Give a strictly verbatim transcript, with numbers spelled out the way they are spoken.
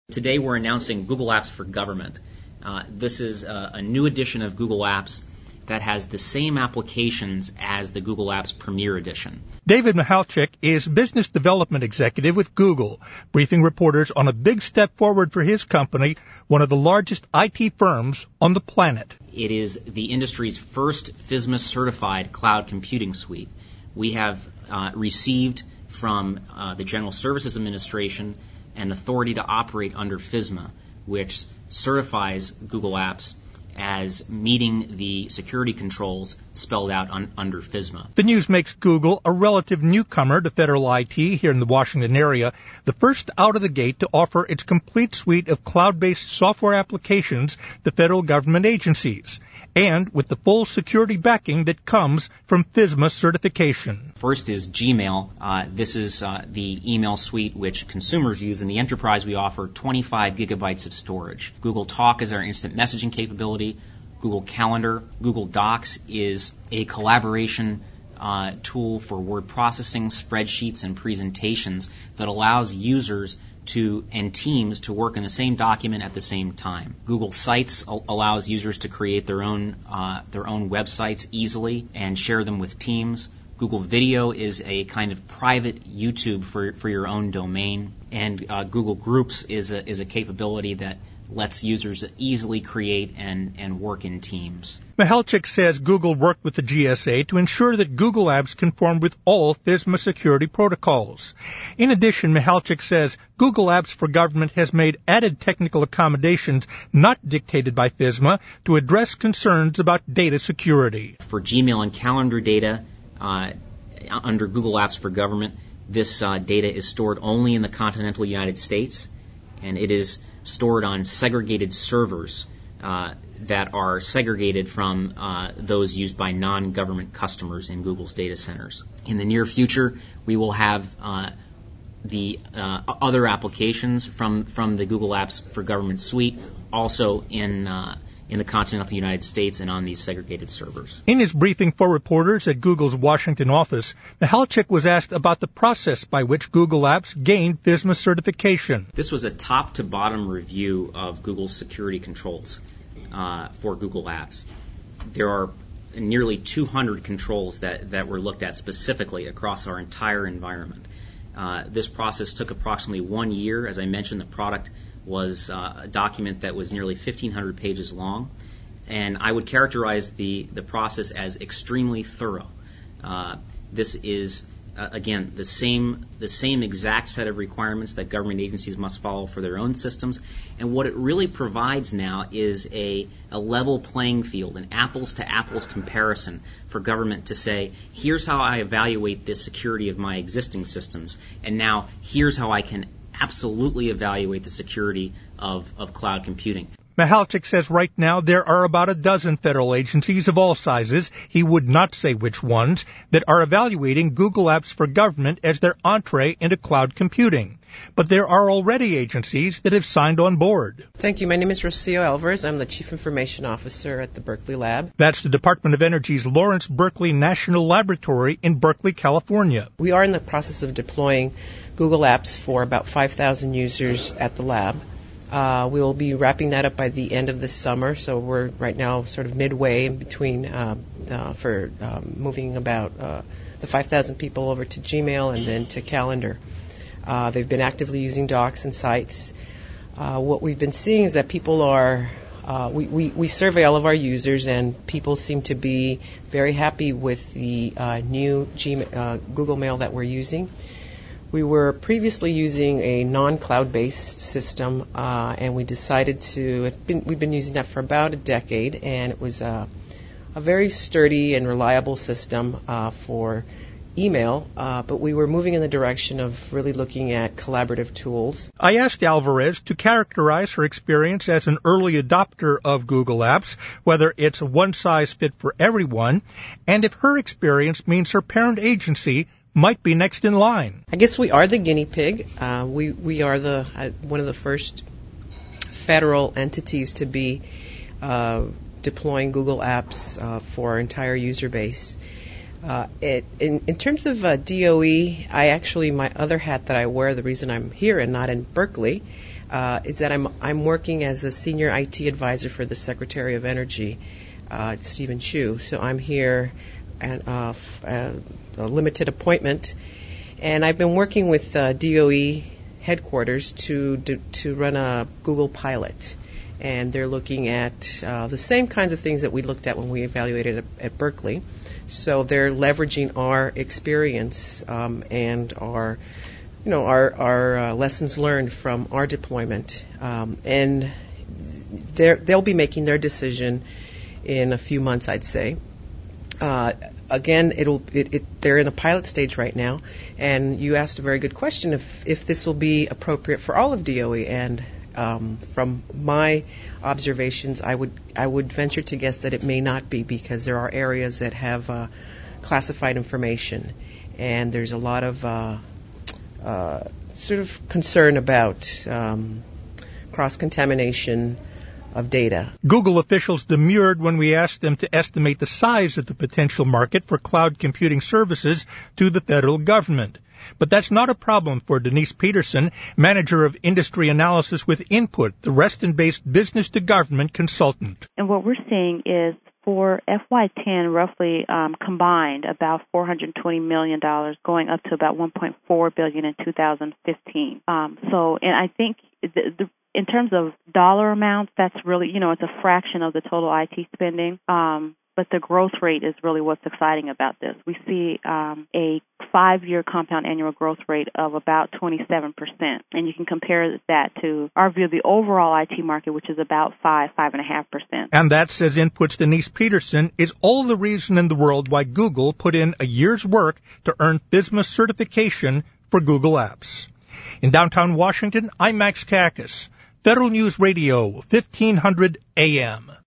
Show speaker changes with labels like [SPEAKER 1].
[SPEAKER 1] Today we're announcing Google Apps for Government. Uh, this is a, a new edition of Google Apps that has the same applications as the Google Apps Premier Edition.
[SPEAKER 2] David Michalczyk is Business Development Executive with Google, briefing reporters on a big step forward for his company, one of the largest I T firms on the planet.
[SPEAKER 1] It is the industry's first FISMA-certified cloud computing suite. We have uh, received from uh, the General Services Administration an authority to operate under FISMA, which certifies Google Apps as meeting the security controls spelled out on, under FISMA.
[SPEAKER 2] The news makes Google a relative newcomer to federal I T here in the Washington area, the first out of the gate to offer its complete suite of cloud-based software applications to federal government agencies, and with the full security backing that comes from FISMA certification.
[SPEAKER 1] First is Gmail. Uh, this is uh, the email suite which consumers use. In the enterprise, we offer twenty-five gigabytes of storage. Google Talk is our instant messaging capability. Google Calendar. Google Docs is a collaboration uh, tool for word processing, spreadsheets, and presentations that allows users to and teams to work in the same document at the same time. Google Sites al- allows users to create their own uh, their own websites easily and share them with teams. Google Video is a kind of private YouTube for for your own domain, and uh, Google Groups is a is a capability that lets users easily create and, and work in teams.
[SPEAKER 2] Michalczyk says Google worked with the G S A to ensure that Google Apps conform with all FISMA security protocols. In addition, Michalczyk says Google Apps for Government has made added technical accommodations not dictated by FISMA to address concerns about data security.
[SPEAKER 1] For Gmail and calendar data uh, under Google Apps for Government, this uh, data is stored only in the continental United States, and it is stored on segregated servers uh, that are segregated from uh, those used by non-government customers in Google's data centers. In the near future, we will have uh, the uh, other applications from, from the Google Apps for Government suite also in uh, in the continental United States and on these segregated servers.
[SPEAKER 2] In his briefing for reporters at Google's Washington office, Michalczyk was asked about the process by which Google Apps gained FISMA certification.
[SPEAKER 1] This was a top-to-bottom review of Google's security controls uh, for Google Apps. There are nearly two hundred controls that, that were looked at specifically across our entire environment. Uh, this process took approximately one year. As I mentioned, the product was uh, a document that was nearly fifteen hundred pages long, and I would characterize the, the process as extremely thorough. Uh, this is, uh, again, the same the same exact set of requirements that government agencies must follow for their own systems, and what it really provides now is a, a level playing field, an apples-to-apples comparison for government to say, here's how I evaluate the security of my existing systems, and now here's how I can absolutely evaluate the security of, of cloud computing.
[SPEAKER 2] Michalczyk says right now there are about a dozen federal agencies of all sizes, he would not say which ones, that are evaluating Google Apps for Government as their entree into cloud computing. But there are already agencies that have signed on board.
[SPEAKER 3] Thank you. My name is Rocio Alvarez. I'm the Chief Information Officer at the Berkeley Lab.
[SPEAKER 2] That's the Department of Energy's Lawrence Berkeley National Laboratory in Berkeley, California.
[SPEAKER 3] We are in the process of deploying Google Apps for about five thousand users at the lab. Uh, we will be wrapping that up by the end of this summer, so we're right now sort of midway in between uh, uh, for um, moving about uh, the five thousand people over to Gmail and then to Calendar. Uh, they've been actively using Docs and Sites. Uh, what we've been seeing is that people are, uh, we, we, we survey all of our users, and people seem to be very happy with the uh, new Gmail, uh, Google Mail that we're using. We were previously using a non-cloud-based system, uh, and we decided to, it's been, we've been using that for about a decade, and it was a, a very sturdy and reliable system uh, for email, uh, but we were moving in the direction of really looking at collaborative tools.
[SPEAKER 2] I asked Alvarez to characterize her experience as an early adopter of Google Apps, whether it's a one-size-fit-for-everyone, and if her experience means her parent agency might be next in line.
[SPEAKER 3] I guess we are the guinea pig. Uh, we we are the uh, one of the first federal entities to be uh, deploying Google Apps uh, for our entire user base. Uh, it, in, in terms of uh, D O E, I actually, my other hat that I wear, the reason I'm here and not in Berkeley, uh, is that I'm I'm working as a senior I T advisor for the Secretary of Energy, uh, Stephen Chu. So I'm here at uh, uh, a limited appointment, and I've been working with uh, D O E headquarters to do, to run a Google pilot. And they're looking at uh, the same kinds of things that we looked at when we evaluated at, at Berkeley. So they're leveraging our experience um, and our, you know, our, our uh, lessons learned from our deployment, um, and they'll be making their decision in a few months, I'd say. Uh, again, it'll it, it, they're in the pilot stage right now, and you asked a very good question if if this will be appropriate for all of D O E, and Um, from my observations, I would I would venture to guess that it may not be, because there are areas that have uh, classified information, and there's a lot of uh, uh, sort of concern about um, cross-contamination of data.
[SPEAKER 2] Google officials demurred when we asked them to estimate the size of the potential market for cloud computing services to the federal government. But that's not a problem for Denise Peterson, manager of industry analysis with Input, the Reston-based business-to-government consultant.
[SPEAKER 4] And what we're seeing is for F Y ten, roughly um, combined, about four hundred twenty million dollars, going up to about one point four billion dollars in two thousand fifteen. Um, so, and I think the, the in terms of dollar amounts, that's really, you know, it's a fraction of the total I T spending. Um, but the growth rate is really what's exciting about this. We see um, a five-year compound annual growth rate of about twenty-seven percent, and you can compare that to our view of the overall I T market, which is about five, five and a half percent.
[SPEAKER 2] And that, says Input's Denise Peterson, is all the reason in the world why Google put in a year's work to earn FISMA certification for Google Apps. In downtown Washington, I'm Max Kakis, Federal News Radio, fifteen hundred A M.